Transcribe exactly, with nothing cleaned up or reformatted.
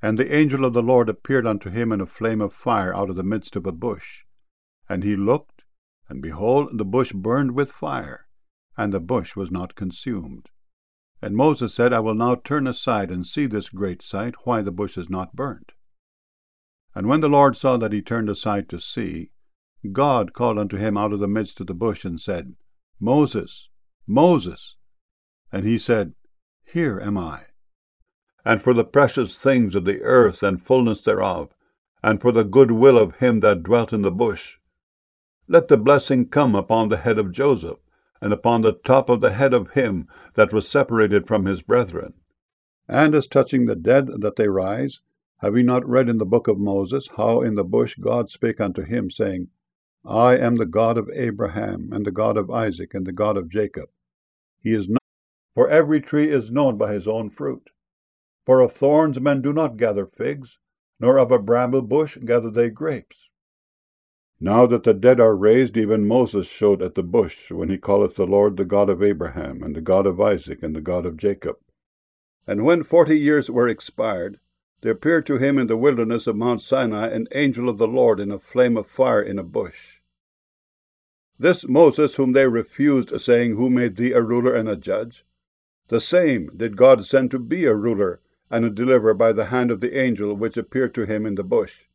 And the angel of the Lord appeared unto him in a flame of fire out of the midst of a bush. And he looked, and behold, the bush burned with fire, and the bush was not consumed. And Moses said, I will now turn aside and see this great sight, why the bush is not burnt. And when the Lord saw that he turned aside to see, God called unto him out of the midst of the bush, and said, Moses, Moses. And he said, Here am I. And for the precious things of the earth and fullness thereof, and for the good will of him that dwelt in the bush, let the blessing come upon the head of Joseph, and upon the top of the head of him that was separated from his brethren. And as touching the dead that they rise, have ye not read in the book of Moses, how in the bush God spake unto him, saying, I am the God of Abraham, and the God of Isaac, and the God of Jacob. He is not, for every tree is known by his own fruit. For of thorns men do not gather figs, nor of a bramble bush gather they grapes. Now that the dead are raised, even Moses showed at the bush, when he calleth the Lord the God of Abraham, and the God of Isaac, and the God of Jacob. And when forty years were expired, there appeared to him in the wilderness of Mount Sinai an angel of the Lord in a flame of fire in a bush. This Moses whom they refused, saying, Who made thee a ruler and a judge? The same did God send to be a ruler and a deliverer by the hand of the angel which appeared to him in the bush.